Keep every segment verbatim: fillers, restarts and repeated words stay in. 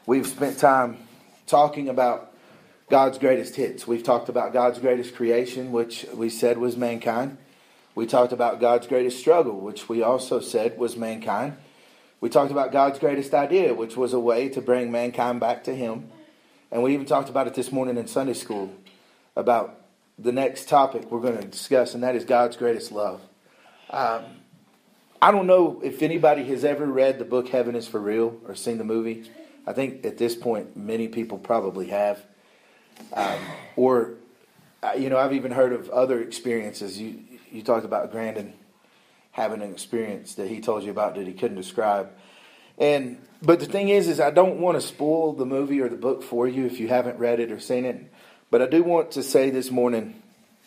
We've spent time talking about God's greatest hits. We've talked about God's greatest creation, which we said was mankind. We talked about God's greatest struggle, which we also said was mankind. We talked about God's greatest idea, which was a way to bring mankind back to Him. And we even talked about it this morning in Sunday school, about the next topic we're going to discuss, and that is God's greatest love. Um, I don't know if anybody has ever read the book Heaven is for Real or seen the movie. I think at this point many people probably have. Um, or, you know, I've even heard of other experiences. You you talked about Grandin having an experience that he told you about that he couldn't describe. And but the thing is, is I don't want to spoil the movie or the book for you if you haven't read it or seen it. But I do want to say this morning,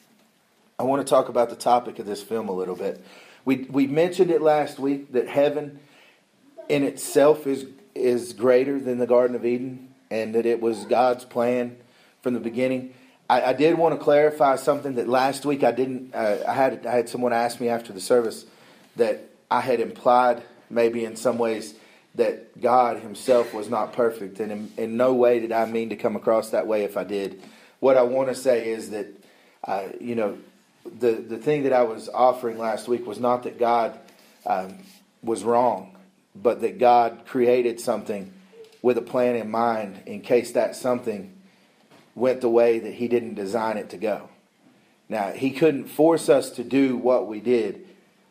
I want to talk about the topic of this film a little bit. We we mentioned it last week that heaven in itself is is greater than the Garden of Eden, and that it was God's plan from the beginning. I, I did want to clarify something that last week I didn't. Uh, I had I had someone ask me after the service that I had implied maybe in some ways that God Himself was not perfect, and in, in no way did I mean to come across that way if I did. What I want to say is that uh, you know. The the thing that I was offering last week was not that God um, was wrong, but that God created something with a plan in mind in case that something went the way that He didn't design it to go. Now, He couldn't force us to do what we did.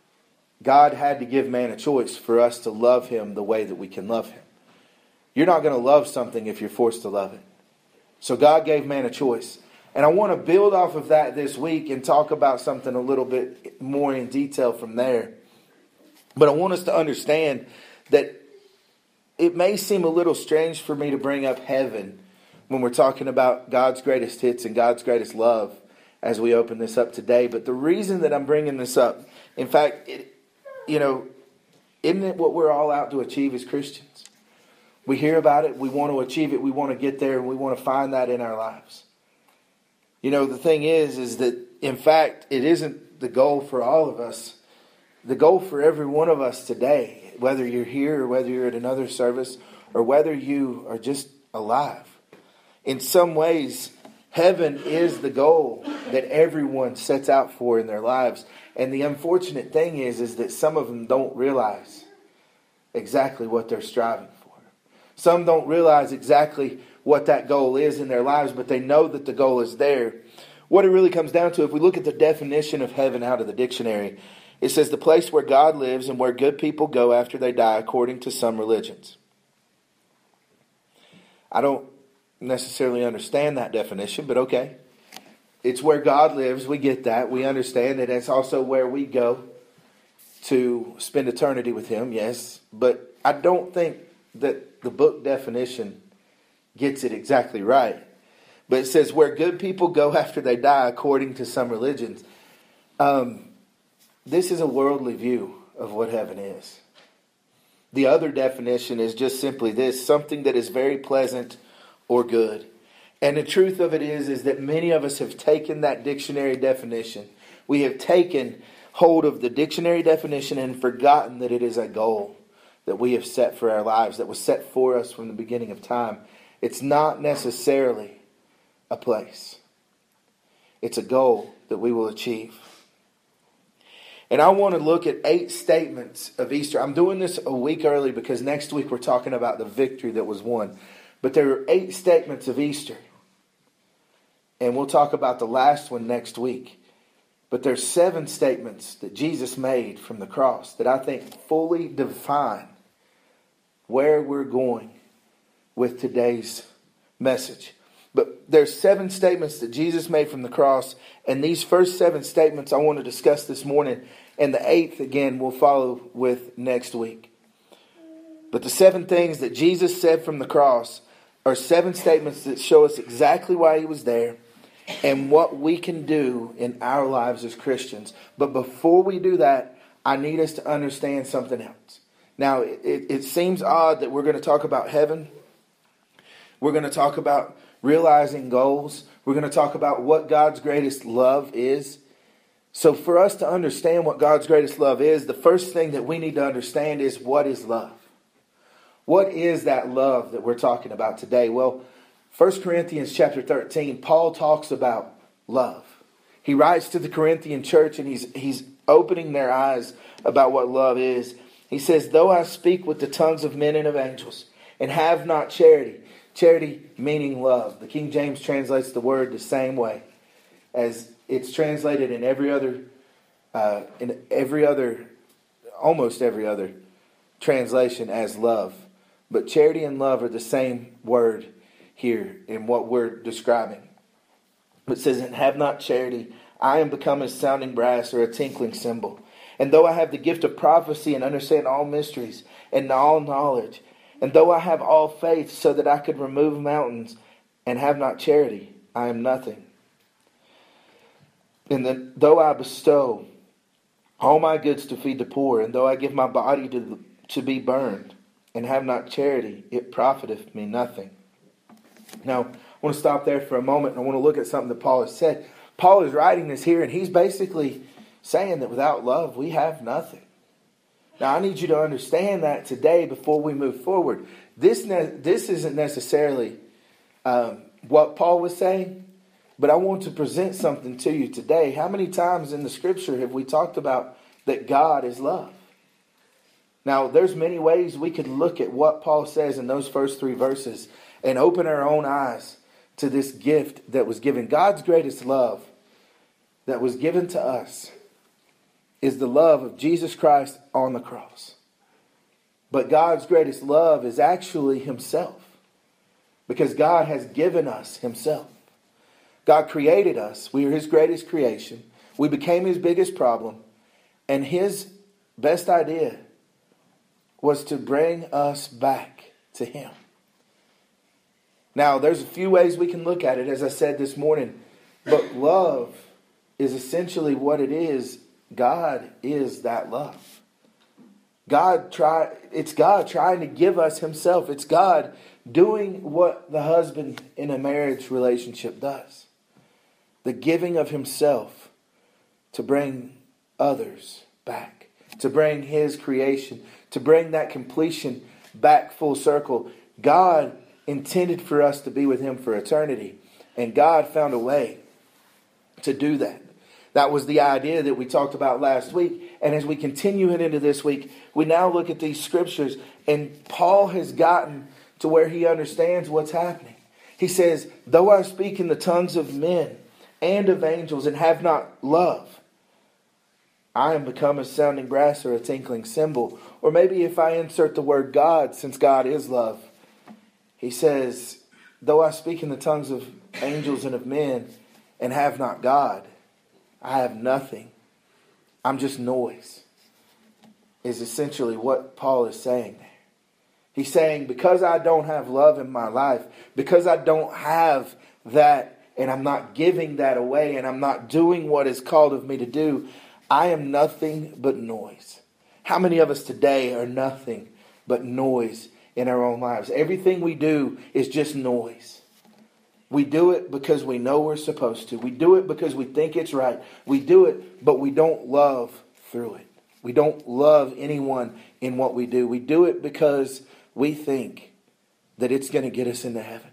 God had to give man a choice for us to love Him the way that we can love Him. You're not going to love something if you're forced to love it. So God gave man a choice. And I want to build off of that this week and talk about something a little bit more in detail from there. But I want us to understand that it may seem a little strange for me to bring up heaven when we're talking about God's greatest hits and God's greatest love as we open this up today. But the reason that I'm bringing this up, in fact, it, you know, isn't it what we're all out to achieve as Christians? We hear about it, we want to achieve it, we want to get there, and we want to find that in our lives. You know, the thing is, is that, in fact, it isn't the goal for all of us. The goal for every one of us today, whether you're here or whether you're at another service or whether you are just alive. In some ways, heaven is the goal that everyone sets out for in their lives. And the unfortunate thing is, is that some of them don't realize exactly what they're striving for. Some don't realize exactly what that goal is in their lives, but they know that the goal is there. What it really comes down to, if we look at the definition of heaven out of the dictionary, it says the place where God lives and where good people go after they die, according to some religions. I don't necessarily understand that definition, but okay. It's where God lives. We get that. We understand that it's also where we go to spend eternity with Him, yes. But I don't think that the book definition gets it exactly right. But it says where good people go after they die, according to some religions. Um, this is a worldly view of what heaven is. The other definition is just simply this: something that is very pleasant or good. And the truth of it is, is that many of us have taken that dictionary definition. We have taken hold of the dictionary definition and forgotten that it is a goal that we have set for our lives, that was set for us from the beginning of time. It's not necessarily a place. It's a goal that we will achieve. And I want to look at eight statements of Easter. I'm doing this a week early because next week we're talking about the victory that was won. But there are eight statements of Easter. And we'll talk about the last one next week. But there's seven statements that Jesus made from the cross that I think fully define where we're going with today's message. But there's seven statements that Jesus made from the cross, and these first seven statements I want to discuss this morning, and the eighth again we'll follow with next week. But the seven things that Jesus said from the cross are seven statements that show us exactly why He was there and what we can do in our lives as Christians. But before we do that, I need us to understand something else. Now, it, it seems odd that we're going to talk about heaven. We're going to talk about realizing goals. We're going to talk about what God's greatest love is. So for us to understand what God's greatest love is, the first thing that we need to understand is, what is love? What is that love that we're talking about today? Well, First Corinthians chapter thirteen, Paul talks about love. He writes to the Corinthian church and he's, he's opening their eyes about what love is. He says, though I speak with the tongues of men and of angels and have not charity, charity meaning love. The King James translates the word the same way as it's translated in every other, uh, in every other, almost every other translation as love. But charity and love are the same word here in what we're describing. It says, and have not charity, I am become a sounding brass or a tinkling cymbal. And though I have the gift of prophecy and understand all mysteries and all knowledge, and though I have all faith so that I could remove mountains and have not charity, I am nothing. And then, though I bestow all my goods to feed the poor, and though I give my body to, to be burned, and have not charity, it profiteth me nothing. Now, I want to stop there for a moment, and I want to look at something that Paul has said. Paul is writing this here, and he's basically saying that without love, we have nothing. Now, I need you to understand that today before we move forward. This, ne- this isn't necessarily um, what Paul was saying, but I want to present something to you today. How many times in the Scripture have we talked about that God is love? Now, there's many ways we could look at what Paul says in those first three verses and open our own eyes to this gift that was given. God's greatest love that was given to us is the love of Jesus Christ on the cross. But God's greatest love is actually Himself, because God has given us Himself. God created us. We are His greatest creation. We became His biggest problem. And His best idea was to bring us back to Him. Now, there's a few ways we can look at it, as I said this morning. But love is essentially what it is. God is that love. God try, it's God trying to give us Himself. It's God doing what the husband in a marriage relationship does. The giving of Himself to bring others back. To bring His creation. To bring that completion back full circle. God intended for us to be with Him for eternity. And God found a way to do that. That was the idea that we talked about last week. And as we continue it into this week, we now look at these scriptures. And Paul has gotten to where he understands what's happening. He says, though I speak in the tongues of men and of angels and have not love, I am become a sounding brass or a tinkling cymbal. Or maybe if I insert the word God, since God is love. He says, though I speak in the tongues of angels and of men and have not God, I have nothing. I'm just noise. Is essentially what Paul is saying there. He's saying, because I don't have love in my life, because I don't have that, and I'm not giving that away, and I'm not doing what is called of me to do, I am nothing but noise. How many of us today are nothing but noise in our own lives? Everything we do is just noise. We do it because we know we're supposed to. We do it because we think it's right. We do it, but we don't love through it. We don't love anyone in what we do. We do it because we think that it's going to get us into heaven.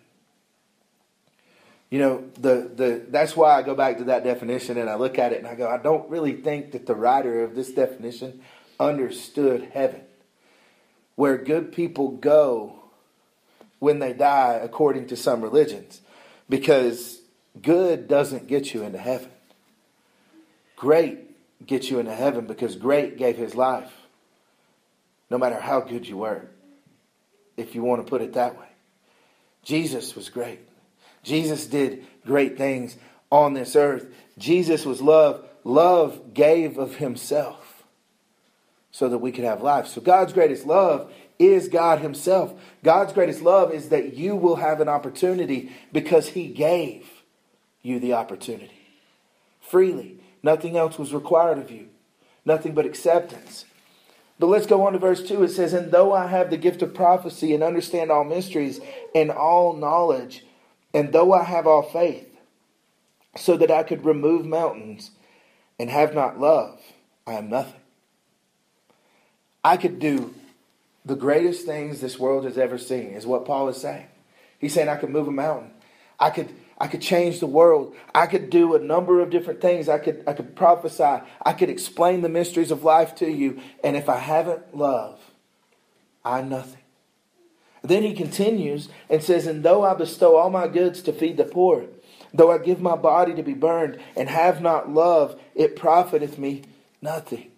You know, the the that's why I go back to that definition and I look at it and I go, I don't really think that the writer of this definition understood heaven, where good people go when they die according to some religions. Because good doesn't get you into heaven. Great gets you into heaven because great gave His life. No matter how good you were. If you want to put it that way. Jesus was great. Jesus did great things on this earth. Jesus was love. Love gave of Himself so that we could have life. So God's greatest love is God Himself. God's greatest love is that you will have an opportunity because He gave you the opportunity. Freely. Nothing else was required of you. Nothing but acceptance. But let's go on to verse two. It says, and though I have the gift of prophecy and understand all mysteries and all knowledge, and though I have all faith, so that I could remove mountains and have not love, I am nothing. I could do the greatest things this world has ever seen, is what Paul is saying. He's saying, I could move a mountain. I could I could change the world. I could do a number of different things. I could I could prophesy. I could explain the mysteries of life to you. And if I haven't love, I'm nothing. Then he continues and says, and though I bestow all my goods to feed the poor, though I give my body to be burned and have not love, it profiteth me nothing.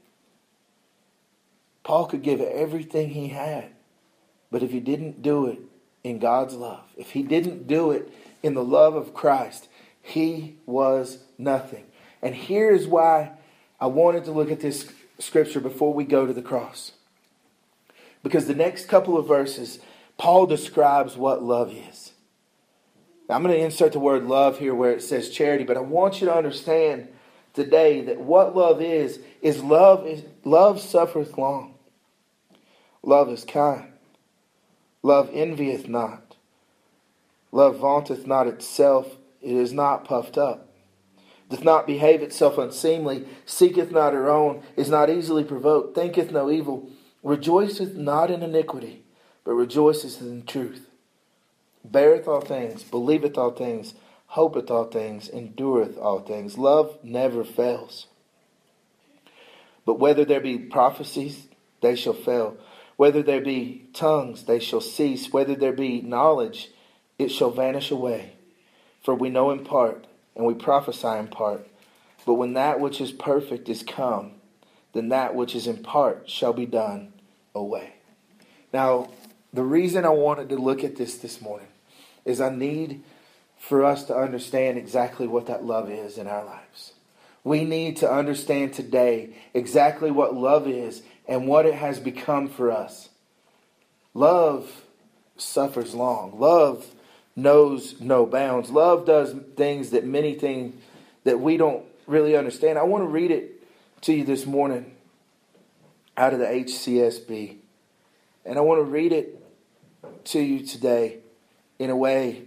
Paul could give everything he had. But if he didn't do it in God's love, if he didn't do it in the love of Christ, he was nothing. And here's why I wanted to look at this scripture before we go to the cross. Because the next couple of verses, Paul describes what love is. Now, I'm going to insert the word love here where it says charity, but I want you to understand today that what love is, is love is love suffereth long. Love is kind. Love envieth not. Love vaunteth not itself. It is not puffed up. Doth not behave itself unseemly. Seeketh not her own. Is not easily provoked. Thinketh no evil. Rejoiceth not in iniquity, but rejoiceth in truth. Beareth all things. Believeth all things. Hopeth all things. Endureth all things. Love never fails. But whether there be prophecies, they shall fail. Whether there be tongues, they shall cease. Whether there be knowledge, it shall vanish away. For we know in part, and we prophesy in part. But when that which is perfect is come, then that which is in part shall be done away. Now, the reason I wanted to look at this this morning is I need for us to understand exactly what that love is in our lives. We need to understand today exactly what love is and what it has become for us. Love suffers long. Love knows no bounds. Love does things that many things that we don't really understand. I want to read it to you this morning out of the H C S B. And I want to read it to you today in a way.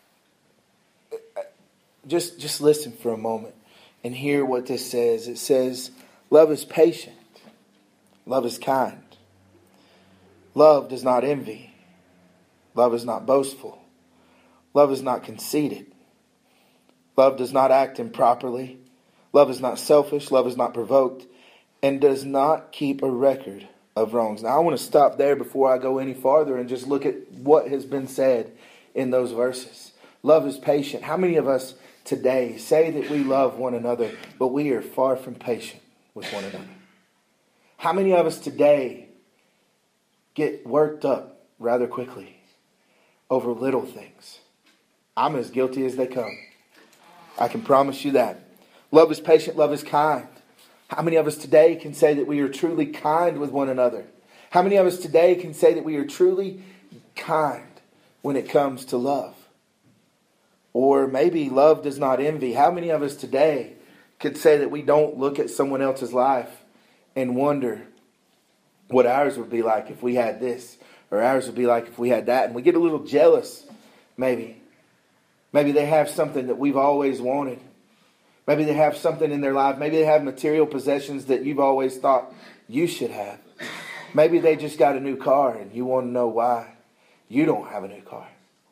Just, just listen for a moment and hear what this says. It says, love is patient. Love is kind. Love does not envy. Love is not boastful. Love is not conceited. Love does not act improperly. Love is not selfish. Love is not provoked. And does not keep a record of wrongs. Now I want to stop there before I go any farther and just look at what has been said in those verses. Love is patient. How many of us today say that we love one another, but we are far from patient with one another? How many of us today get worked up rather quickly over little things? I'm as guilty as they come. I can promise you that. Love is patient. Love is kind. How many of us today can say that we are truly kind with one another? How many of us today can say that we are truly kind when it comes to love? Or maybe love does not envy. How many of us today could say that we don't look at someone else's life and wonder what ours would be like if we had this, or ours would be like if we had that, and we get a little jealous, maybe. Maybe they have something that we've always wanted. Maybe they have something in their life. Maybe they have material possessions that you've always thought you should have. Maybe they just got a new car and you want to know why you don't have a new car.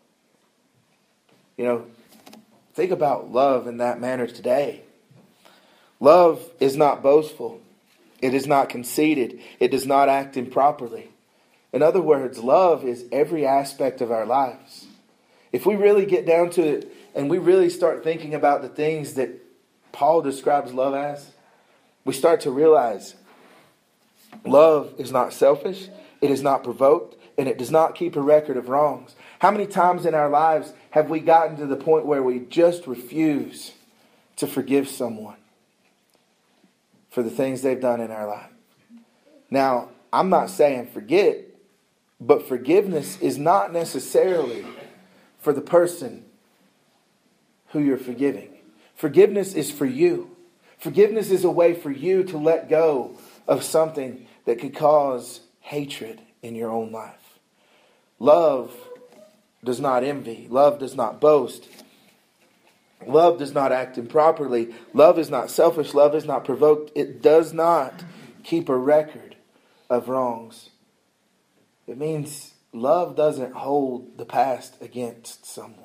You know, think about love in that manner today. Love is not boastful. It is not conceited. It does not act improperly. In other words, love is every aspect of our lives. If we really get down to it and we really start thinking about the things that Paul describes love as, we start to realize love is not selfish, it is not provoked, and it does not keep a record of wrongs. How many times in our lives have we gotten to the point where we just refuse to forgive someone for the things they've done in our life? Now, I'm not saying forget, but forgiveness is not necessarily for the person who you're forgiving. Forgiveness is for you. Forgiveness is a way for you to let go of something that could cause hatred in your own life. Love does not envy. Love does not boast. Love does not act improperly. Love is not selfish. Love is not provoked. It does not keep a record of wrongs. It means love doesn't hold the past against someone.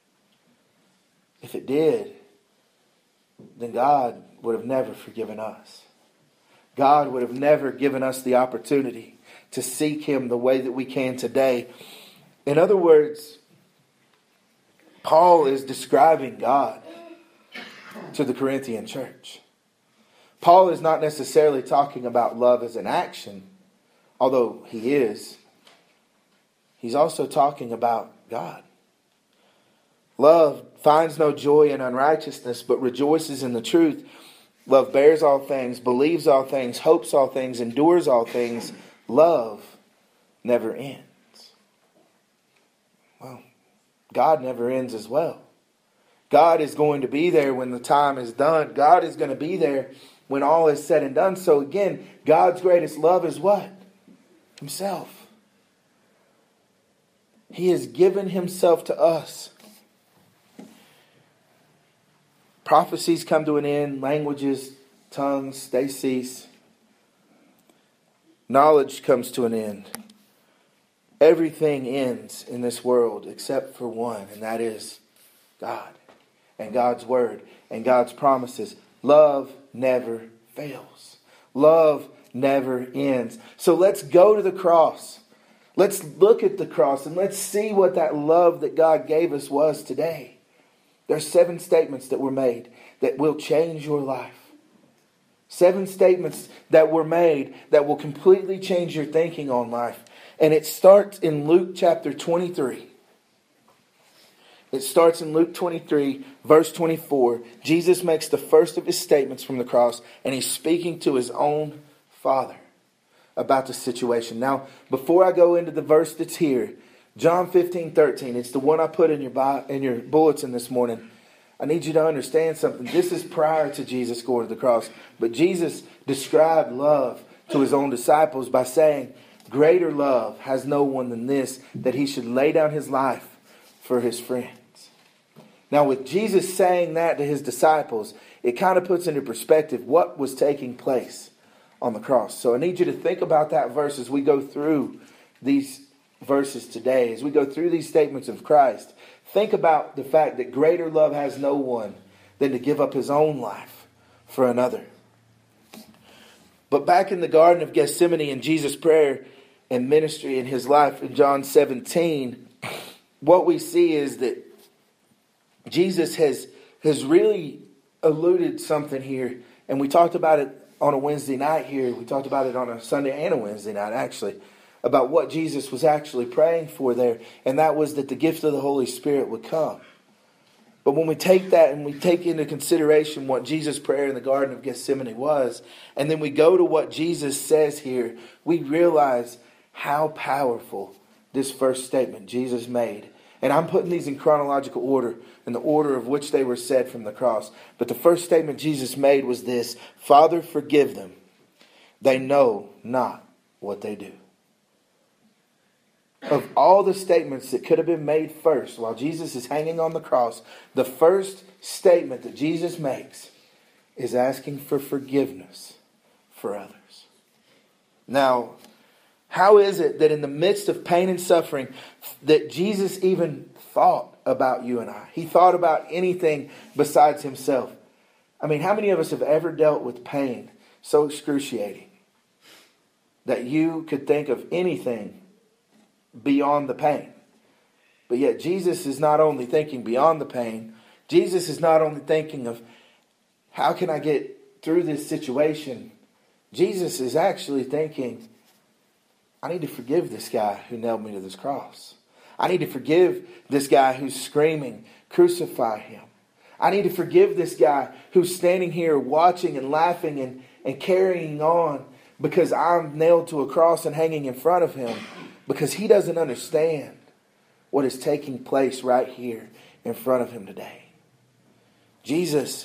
If it did, then God would have never forgiven us. God would have never given us the opportunity to seek Him the way that we can today. In other words, Paul is describing God to the Corinthian church. Paul is not necessarily talking about love as an action, although he is. He's also talking about God. Love finds no joy in unrighteousness, but rejoices in the truth. Love bears all things, believes all things, hopes all things, endures all things. Love never ends. Well, God never ends as well. God is going to be there when the time is done. God is going to be there when all is said and done. So again, God's greatest love is what? Himself. He has given Himself to us. Prophecies come to an end. Languages, tongues, they cease. Knowledge comes to an end. Everything ends in this world except for one, and that is God and God's Word and God's promises. Love never fails. Love never ends. So let's go to the cross. Let's look at the cross and let's see what that love that God gave us was today. There's seven statements that were made that will change your life. Seven statements that were made that will completely change your thinking on life. And it starts in Luke chapter twenty-three. It starts in Luke twenty-three, verse twenty-four. Jesus makes the first of His statements from the cross, and He's speaking to His own Father about the situation. Now, before I go into the verse that's here, John fifteen thirteen, it's the one I put in your bi- in your bulletin this morning. I need you to understand something. This is prior to Jesus going to the cross. But Jesus described love to His own disciples by saying, greater love has no one than this, that He should lay down His life for His friends. Now, with Jesus saying that to His disciples, it kind of puts into perspective what was taking place on the cross. So I need you to think about that verse as we go through these verses today. As we go through these statements of Christ, think about the fact that greater love has no one than to give up His own life for another. But back in the Garden of Gethsemane in Jesus' prayer and ministry in His life in John seventeen, what we see is that Jesus has, has really alluded something here. And we talked about it on a Wednesday night here. We talked about it on a Sunday and a Wednesday night, actually, about what Jesus was actually praying for there. And that was that the gift of the Holy Spirit would come. But when we take that and we take into consideration what Jesus' prayer in the Garden of Gethsemane was, and then we go to what Jesus says here, we realize how powerful this first statement Jesus made. And I'm putting these in chronological order, in the order of which they were said from the cross. But the first statement Jesus made was this: Father, forgive them. They know not what they do. Of all the statements that could have been made first while Jesus is hanging on the cross, the first statement that Jesus makes is asking for forgiveness for others. Now, how is it that in the midst of pain and suffering that Jesus even thought about you and I? He thought about anything besides Himself. I mean, how many of us have ever dealt with pain so excruciating that you could think of anything beyond the pain? But yet Jesus is not only thinking beyond the pain, Jesus is not only thinking of how can I get through this situation. Jesus is actually thinking, I need to forgive this guy who nailed me to this cross. I need to forgive this guy who's screaming, crucify him. I need to forgive this guy who's standing here watching and laughing and, and carrying on because I'm nailed to a cross and hanging in front of him, because he doesn't understand what is taking place right here in front of him today. Jesus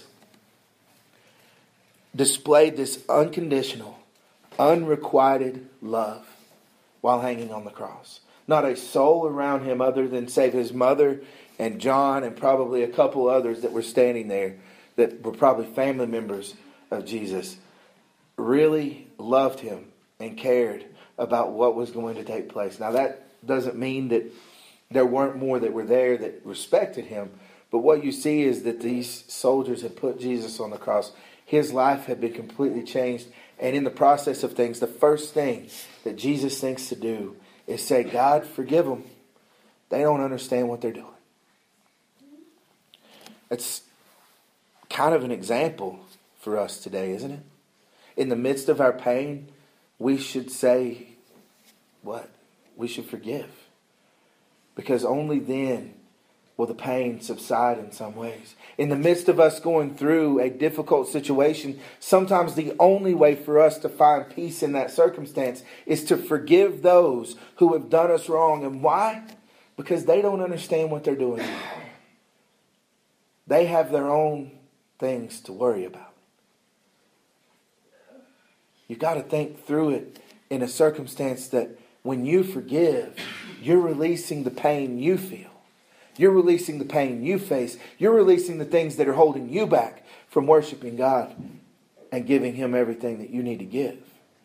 displayed this unconditional, unrequited love while hanging on the cross. Not a soul around him other than save his mother and John and probably a couple others that were standing there that were probably family members of Jesus really loved him and cared about what was going to take place. Now that doesn't mean that there weren't more that were there that respected him. But what you see is that these soldiers had put Jesus on the cross. His life had been completely changed. And in the process of things, the first thing that Jesus thinks to do is say, God, forgive them. They don't understand what they're doing. It's kind of an example for us today, isn't it? In the midst of our pain, we should say, what? We should forgive. Because only then will the pain subside in some ways. In the midst of us going through a difficult situation, sometimes the only way for us to find peace in that circumstance is to forgive those who have done us wrong. And why? Because they don't understand what they're doing. They have their own things to worry about. You've got to think through it in a circumstance that when you forgive, you're releasing the pain you feel. You're releasing the pain you face. You're releasing the things that are holding you back from worshiping God and giving Him everything that you need to give.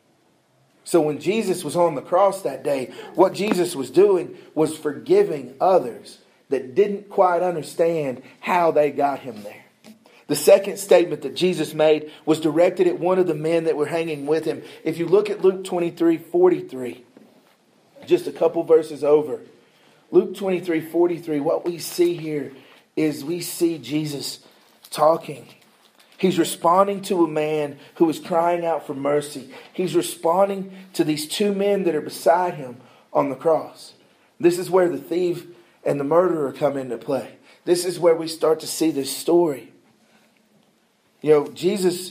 So when Jesus was on the cross that day, what Jesus was doing was forgiving others that didn't quite understand how they got Him there. The second statement that Jesus made was directed at one of the men that were hanging with Him. If you look at Luke twenty-three forty-three, just a couple verses over, Luke twenty-three forty-three, what we see here is we see Jesus talking. He's responding to a man who is crying out for mercy. He's responding to these two men that are beside Him on the cross. This is where the thief and the murderer come into play. This is where we start to see this story. You know, Jesus,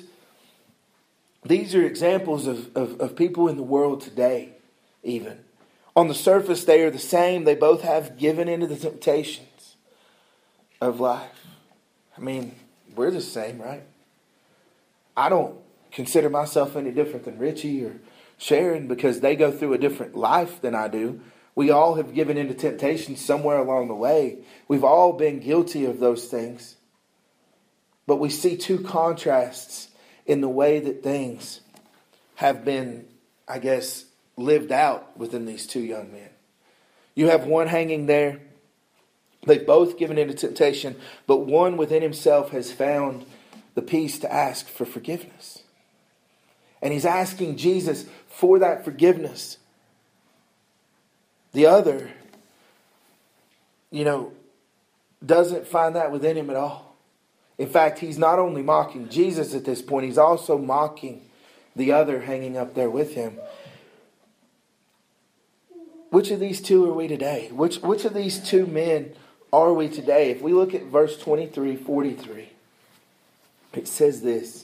these are examples of, of, of people in the world today, even. On the surface, they are the same. They both have given into the temptations of life. I mean, we're the same, right? I don't consider myself any different than Richie or Sharon because they go through a different life than I do. We all have given into temptation somewhere along the way. We've all been guilty of those things. But we see two contrasts in the way that things have been, I guess, lived out within these two young men. You have one hanging there. They've both given into temptation, but one within himself has found the peace to ask for forgiveness. And he's asking Jesus for that forgiveness. The other, you know, doesn't find that within him at all. In fact, he's not only mocking Jesus at this point, he's also mocking the other hanging up there with him. Which of these two are we today? Which, which of these two men are we today? If we look at verse twenty-three forty-three, it says this.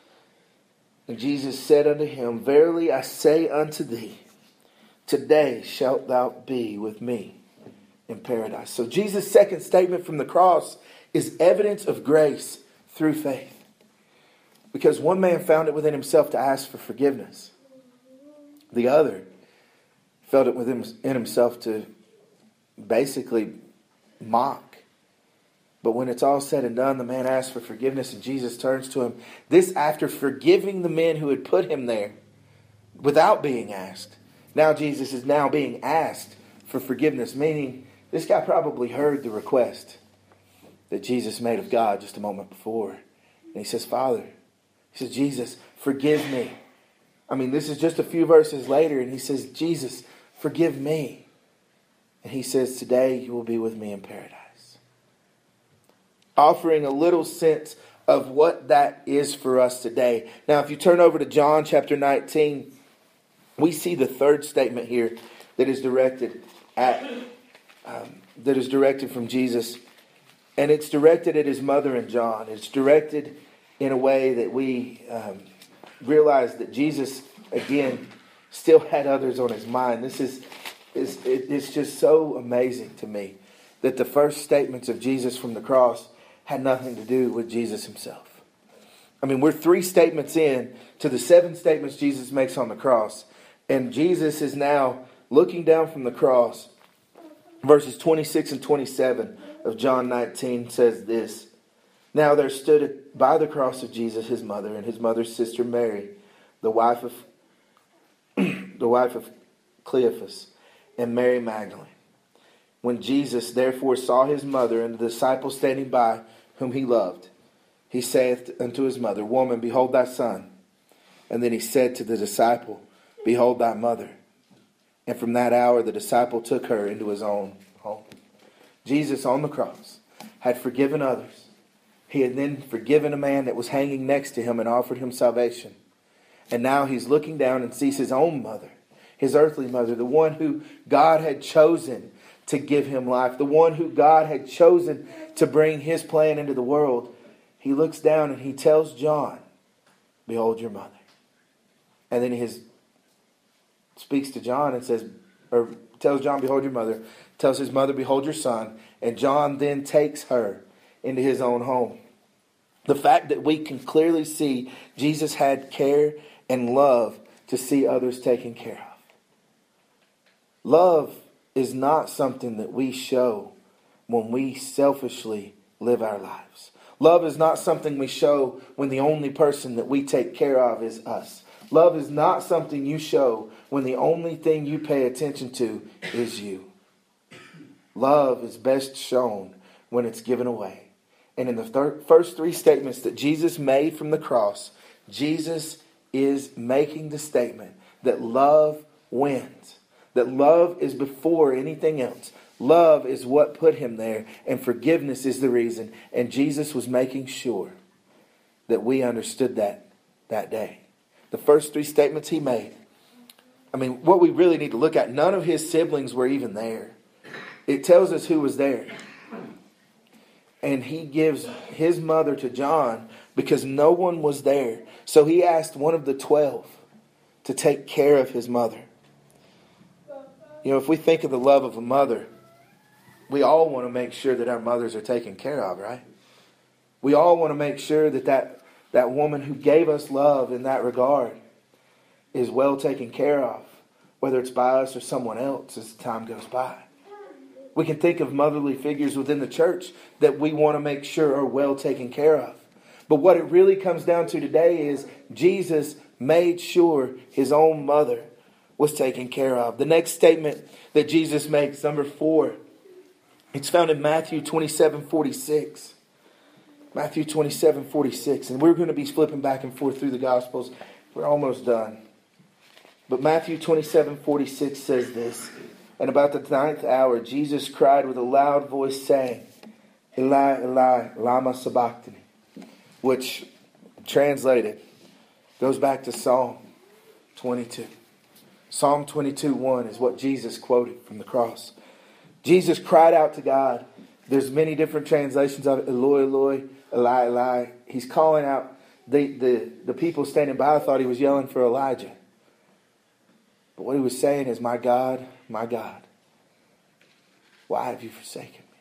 And Jesus said unto him, Verily I say unto thee, today shalt thou be with me in paradise. So Jesus' second statement from the cross is evidence of grace through faith. Because one man found it within himself to ask for forgiveness. The other felt it within himself to basically mock. But when it's all said and done, the man asks for forgiveness and Jesus turns to him. This after forgiving the men who had put him there without being asked. Now Jesus is now being asked for forgiveness, meaning this guy probably heard the request that Jesus made of God just a moment before. And he says, Father, he says, Jesus, forgive me. I mean, this is just a few verses later, and he says, Jesus, forgive me. And he says, today you will be with me in paradise. Offering a little sense of what that is for us today. Now, if you turn over to John chapter nineteen, we see the third statement here that is directed at, um, that is directed from Jesus. And it's directed at his mother and John. It's directed in a way that we um, realize that Jesus, again, still had others on his mind. This is, is it, it's just so amazing to me that the first statements of Jesus from the cross had nothing to do with Jesus himself. I mean, we're three statements in to the seven statements Jesus makes on the cross. And Jesus is now looking down from the cross. Verses twenty-six and twenty-seven of John nineteen says this. Now there stood by the cross of Jesus his mother and his mother's sister Mary, the wife of the wife of Cleophas, and Mary Magdalene. When Jesus therefore saw his mother and the disciple standing by, whom he loved, he saith unto his mother, Woman, behold thy son. And then he said to the disciple, Behold thy mother. And from that hour the disciple took her into his own home. Jesus on the cross had forgiven others. He had then forgiven a man that was hanging next to him and offered him salvation. And now he's looking down and sees his own mother, his earthly mother, the one who God had chosen to give him life, the one who God had chosen to bring his plan into the world. He looks down and he tells John, Behold your mother. And then he speaks to John and says, or tells John, Behold your mother. Tells his mother, Behold your son. And John then takes her into his own home. The fact that we can clearly see Jesus had care and love to see others taken care of. Love is not something that we show when we selfishly live our lives. Love is not something we show when the only person that we take care of is us. Love is not something you show when the only thing you pay attention to is you. Love is best shown when it's given away. And in the thir- first three statements that Jesus made from the cross, Jesus is making the statement that love wins. That love is before anything else. Love is what put him there, and forgiveness is the reason. And Jesus was making sure that we understood that that day. The first three statements he made. I mean, what we really need to look at, none of his siblings were even there. It tells us who was there. And he gives his mother to John because no one was there. So he asked one of the twelve to take care of his mother. You know, if we think of the love of a mother, we all want to make sure that our mothers are taken care of, right? We all want to make sure that that, that woman who gave us love in that regard is well taken care of, whether it's by us or someone else as time goes by. We can think of motherly figures within the church that we want to make sure are well taken care of. But what it really comes down to today is Jesus made sure his own mother was taken care of. The next statement that Jesus makes, number four, it's found in Matthew twenty-seven forty-six. Matthew twenty-seven forty-six. And we're going to be flipping back and forth through the Gospels. We're almost done. But Matthew twenty-seven forty-six says this. And about the ninth hour, Jesus cried with a loud voice, saying, Eli, Eli, lama sabachthani. Which, translated, goes back to Psalm twenty-two. Psalm twenty-two one is what Jesus quoted from the cross. Jesus cried out to God. There's many different translations of it. Eloi, Eloi, Eli, Eli. He's calling out. The, the, the people standing by thought he was yelling for Elijah. But what he was saying is, my God, my God, why have you forsaken me?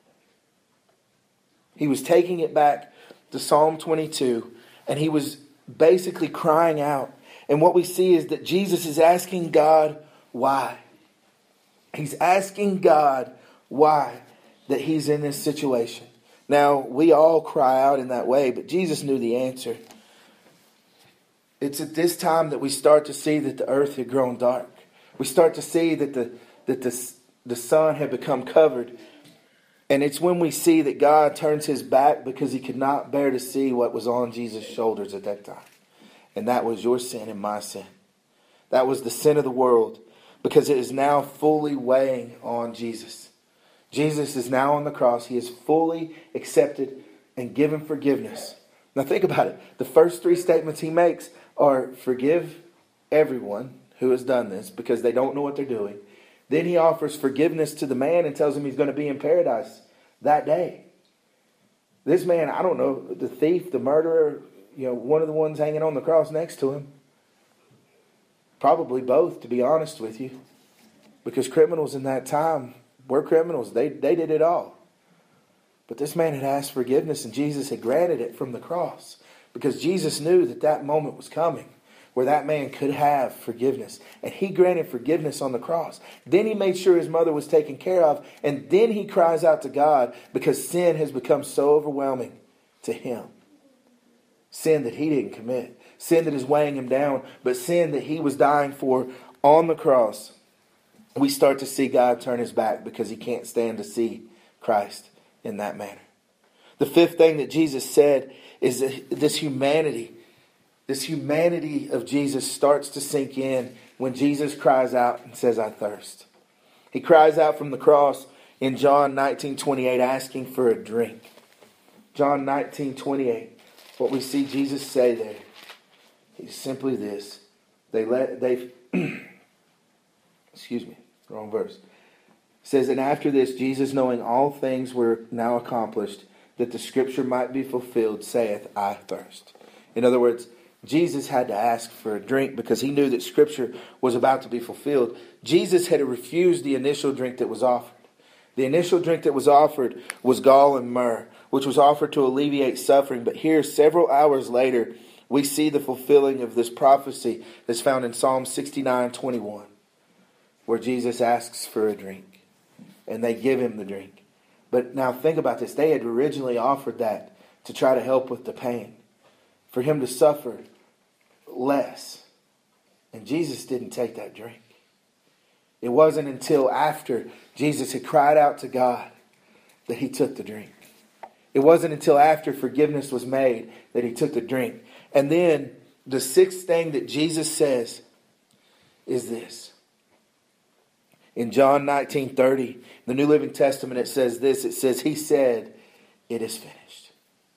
He was taking it back to Psalm twenty-two, and he was basically crying out. And what we see is that Jesus is asking God why. He's asking God why that he's in this situation. Now, we all cry out in that way, but Jesus knew the answer. It's at this time that we start to see that the earth had grown dark. We start to see that the that the, the sun had become covered. And it's when we see that God turns his back because he could not bear to see what was on Jesus' shoulders at that time. And that was your sin and my sin. That was the sin of the world, because it is now fully weighing on Jesus. Jesus is now on the cross. He is fully accepted and given forgiveness. Now think about it. The first three statements he makes are forgive everyone who has done this because they don't know what they're doing. Then he offers forgiveness to the man and tells him he's going to be in paradise that day. This man, I don't know, the thief, the murderer, you know, one of the ones hanging on the cross next to him. Probably both, to be honest with you. Because criminals in that time were criminals. They, they did it all. But this man had asked forgiveness, and Jesus had granted it from the cross. Because Jesus knew that that moment was coming where that man could have forgiveness. And he granted forgiveness on the cross. Then he made sure his mother was taken care of. And then he cries out to God because sin has become so overwhelming to him. Sin that he didn't commit. Sin that is weighing him down. But sin that he was dying for on the cross. we start to see God turn his back because he can't stand to see Christ in that manner. The fifth thing that Jesus said is that this humanity, this humanity of Jesus starts to sink in when Jesus cries out and says, I thirst. He cries out from the cross in John nineteen twenty-eight, asking for a drink. John nineteen twenty-eight, what we see Jesus say there is simply this. They let, they, excuse me, wrong verse. It says, and after this, Jesus, knowing all things were now accomplished, that the scripture might be fulfilled, saith, I thirst. In other words, Jesus had to ask for a drink because he knew that scripture was about to be fulfilled. Jesus had refused the initial drink that was offered. The initial drink that was offered was gall and myrrh, which was offered to alleviate suffering. But here, several hours later, we see the fulfilling of this prophecy that's found in Psalm sixty-nine twenty-one, where Jesus asks for a drink, and they give him the drink. But now think about this. They had originally offered that to try to help with the pain, for him to suffer less. And Jesus didn't take that drink. It wasn't until after Jesus had cried out to God that he took the drink. It wasn't until after forgiveness was made that he took the drink. And then the sixth thing that Jesus says is this. In John nineteen thirty, the New Living Testament, it says this. It says, he said, it is finished.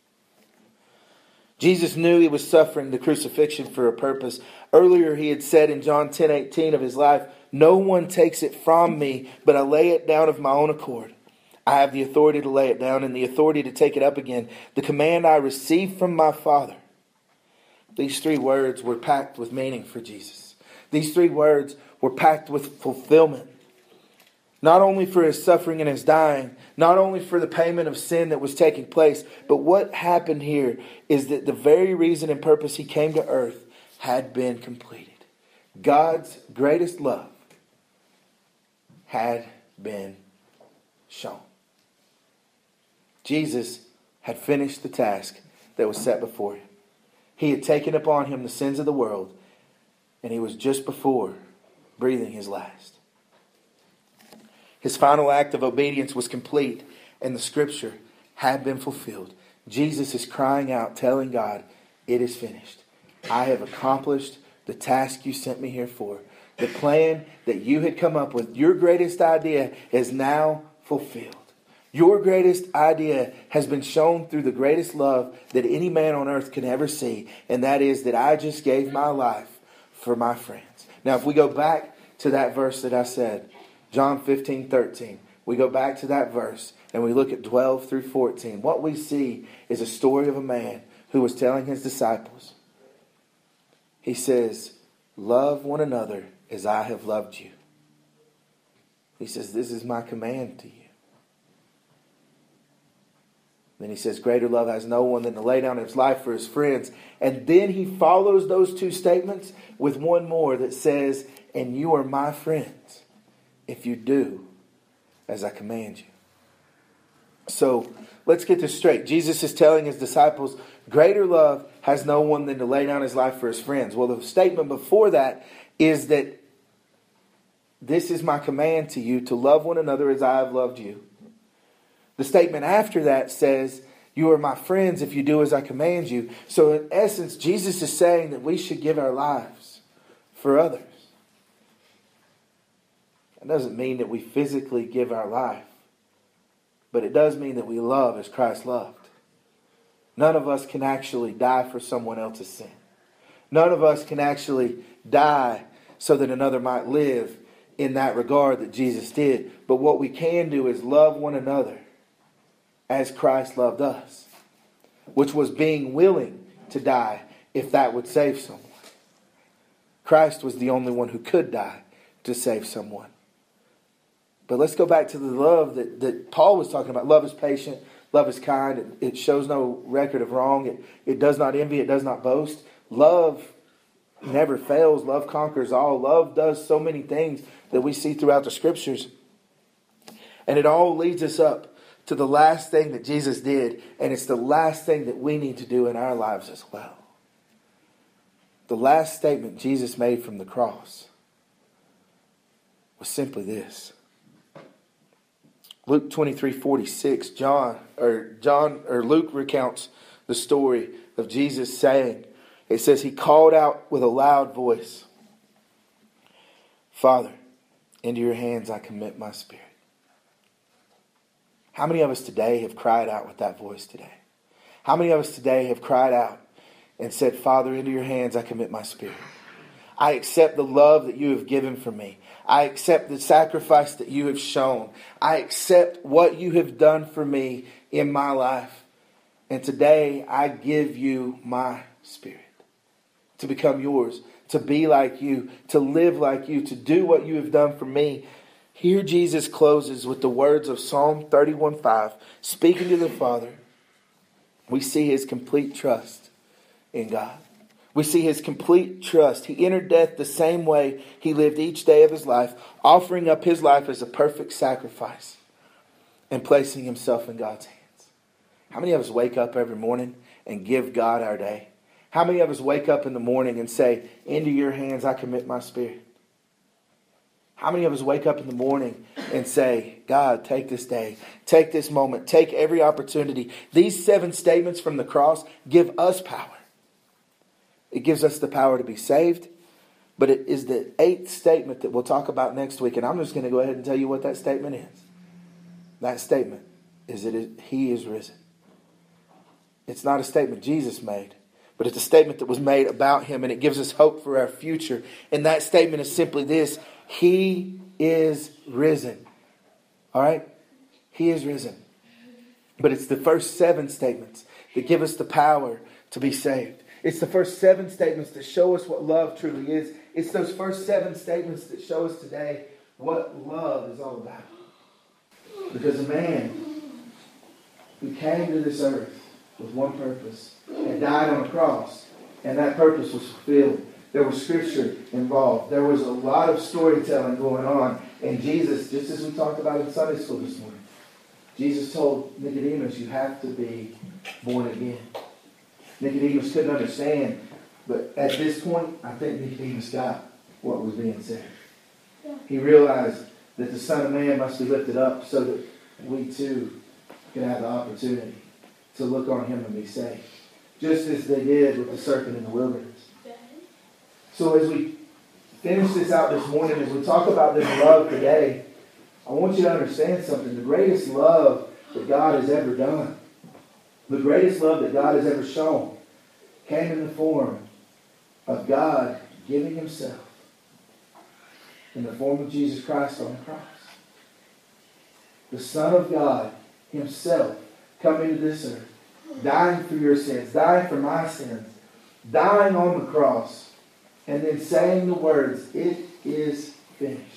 Jesus knew he was suffering the crucifixion for a purpose. Earlier he had said in John ten eighteen of his life, no one takes it from me, but I lay it down of my own accord. I have the authority to lay it down and the authority to take it up again. The command I received from my Father. These three words were packed with meaning for Jesus. These three words were packed with fulfillment. Not only for his suffering and his dying, not only for the payment of sin that was taking place, but what happened here is that the very reason and purpose he came to earth had been completed. God's greatest love had been shown. Jesus had finished the task that was set before him. He had taken upon him the sins of the world, and he was just before breathing his last. His final act of obedience was complete, and the scripture had been fulfilled. Jesus is crying out, telling God, it is finished. I have accomplished the task you sent me here for. The plan that you had come up with, your greatest idea, is now fulfilled. Your greatest idea has been shown through the greatest love that any man on earth can ever see, and that is that I just gave my life for my friends. Now, if we go back to that verse that I said, John fifteen thirteen, we go back to that verse and we look at twelve through fourteen. What we see is a story of a man who was telling his disciples. He says, love one another as I have loved you. He says, this is my command to you. Then he says, greater love has no one than to lay down his life for his friends. And then he follows those two statements with one more that says, and you are my friends if you do as I command you. So let's get this straight. Jesus is telling his disciples, greater love has no one than to lay down his life for his friends. Well, the statement before that is that this is my command to you, to love one another as I have loved you. The statement after that says, you are my friends if you do as I command you. So in essence, Jesus is saying that we should give our lives for others. It doesn't mean that we physically give our life, but it does mean that we love as Christ loved. None of us can actually die for someone else's sin. None of us can actually die so that another might live in that regard that Jesus did. But what we can do is love one another as Christ loved us, which was being willing to die if that would save someone. Christ was the only one who could die to save someone. But let's go back to the love that, that Paul was talking about. Love is patient. Love is kind. It, it shows no record of wrong. It, it does not envy. It does not boast. Love never fails. Love conquers all. Love does so many things that we see throughout the scriptures. And it all leads us up to the last thing that Jesus did. And it's the last thing that we need to do in our lives as well. The last statement Jesus made from the cross was simply this. Luke twenty-three forty-six, John or John or Luke recounts the story of Jesus saying, it says he called out with a loud voice, Father, into your hands I commit my spirit. How many of us today have cried out with that voice today? How many of us today have cried out and said, Father, into your hands I commit my spirit. I accept the love that you have given for me. I accept the sacrifice that you have shown. I accept what you have done for me in my life. And today I give you my spirit to become yours, to be like you, to live like you, to do what you have done for me. Here Jesus closes with the words of Psalm thirty-one five, speaking to the Father. We see his complete trust in God. We see his complete trust. He entered death the same way he lived each day of his life, offering up his life as a perfect sacrifice and placing himself in God's hands. How many of us wake up every morning and give God our day? How many of us wake up in the morning and say, into your hands I commit my spirit? How many of us wake up in the morning and say, God, take this day, take this moment, take every opportunity. These seven statements from the cross give us power. It gives us the power to be saved. But it is the eighth statement that we'll talk about next week. And I'm just going to go ahead and tell you what that statement is. That statement is that it, he is risen. It's not a statement Jesus made, but it's a statement that was made about him, and it gives us hope for our future. And that statement is simply this: he is risen. All right? He is risen. But it's the first seven statements that give us the power to be saved. It's the first seven statements that show us what love truly is. It's those first seven statements that show us today what love is all about. Because a man who came to this earth with one purpose and died on a cross, and that purpose was fulfilled. There was scripture involved. There was a lot of storytelling going on. And Jesus, just as we talked about in Sunday school this morning, Jesus told Nicodemus, you have to be born again. Nicodemus couldn't understand, but at this point, I think Nicodemus got what was being said. He realized that the Son of Man must be lifted up so that we too can have the opportunity to look on him and be saved, just as they did with the serpent in the wilderness. So as we finish this out this morning, as we talk about this love today, I want you to understand something. The greatest love that God has ever done, the greatest love that God has ever shown, came in the form of God giving himself in the form of Jesus Christ on the cross. The Son of God himself coming to this earth, dying for your sins, dying for my sins, dying on the cross, and then saying the words, it is finished.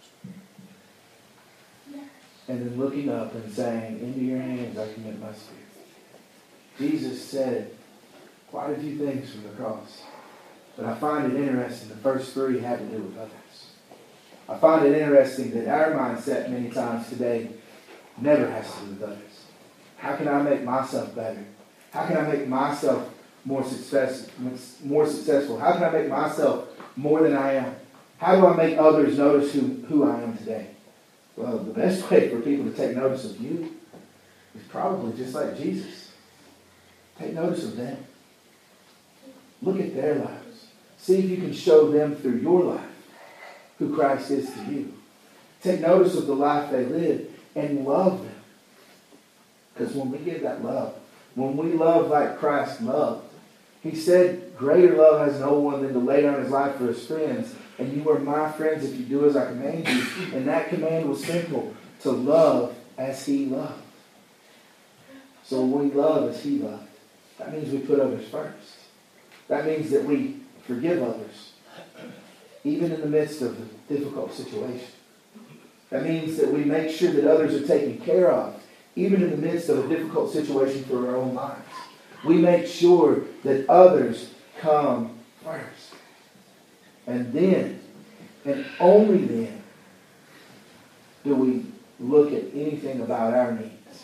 And then looking up and saying, into your hands I commit my spirit. Jesus said quite a few things from the cross. But I find it interesting, the first three had to do with others. I find it interesting that our mindset many times today never has to do with others. How can I make myself better? How can I make myself more success, more successful? How can I make myself more than I am? How do I make others notice who, who I am today? Well, the best way for people to take notice of you is probably just like Jesus. Take notice of them. Look at their lives. See if you can show them through your life who Christ is to you. Take notice of the life they live and love them. Because when we give that love, when we love like Christ loved, he said, greater love has no one than to lay down his life for his friends. And you are my friends if you do as I command you. And that command was simple, to love as he loved. So when we love as he loved, that means we put others first. That means that we forgive others, even in the midst of a difficult situation. That means that we make sure that others are taken care of, even in the midst of a difficult situation for our own lives. We make sure that others come first. And then, and only then, do we look at anything about our needs.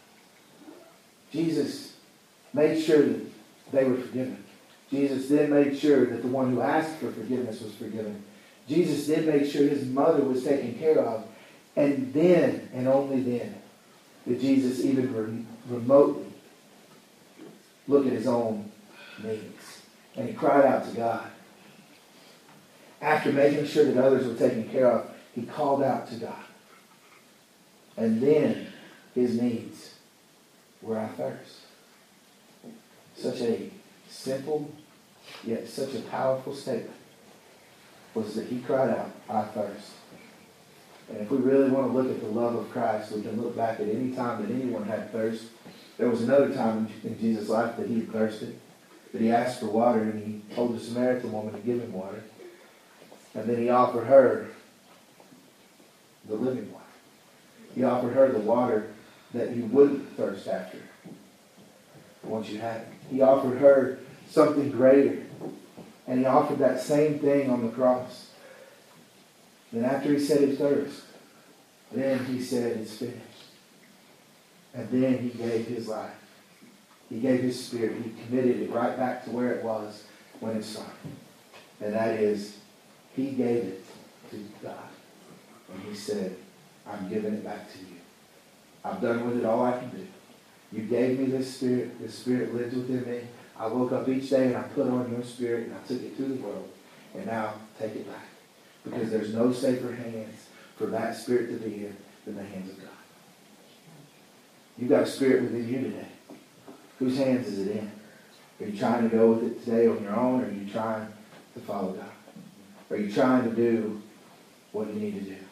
Jesus made sure that they were forgiven. Jesus then made sure that the one who asked for forgiveness was forgiven. Jesus did make sure his mother was taken care of. And then, and only then, did Jesus even re- remotely look at his own needs. And he cried out to God. After making sure that others were taken care of, he called out to God. And then his needs were I thirst. Such a simple, yet such a powerful statement was that he cried out, I thirst. And if we really want to look at the love of Christ, we can look back at any time that anyone had thirst. There was another time in Jesus' life that he thirsted, that he asked for water, and he told the Samaritan woman to give him water. And then he offered her the living water. He offered her the water that you wouldn't thirst after once you had it. He offered her something greater. And he offered that same thing on the cross. Then after he said his thirst, then he said it's finished. And then he gave his life. He gave his spirit. He committed it right back to where it was when it started. And that is, he gave it to God. And he said, I'm giving it back to you. I've done with it all I can do. You gave me this spirit. This spirit lives within me. I woke up each day and I put on your spirit and I took it to the world. And now take it back. Because there's no safer hands for that spirit to be in than the hands of God. You've got a spirit within you today. Whose hands is it in? Are you trying to go with it today on your own, or are you trying to follow God? Are you trying to do what you need to do?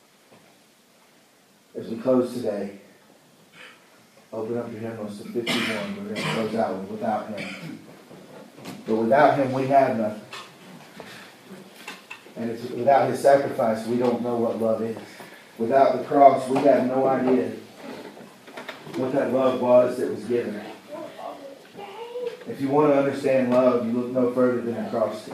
As we close today, open up your hymnals to fifty-one. We're going to close out with Without Him. But without Him, we have nothing. And it's without His sacrifice, we don't know what love is. Without the cross, we have no idea what that love was that was given. If you want to understand love, you look no further than the cross.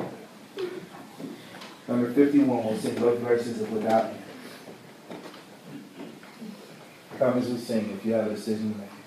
Number fifty-one, we'll sing both verses of Without Him. Come as we sing if you have a decision to make.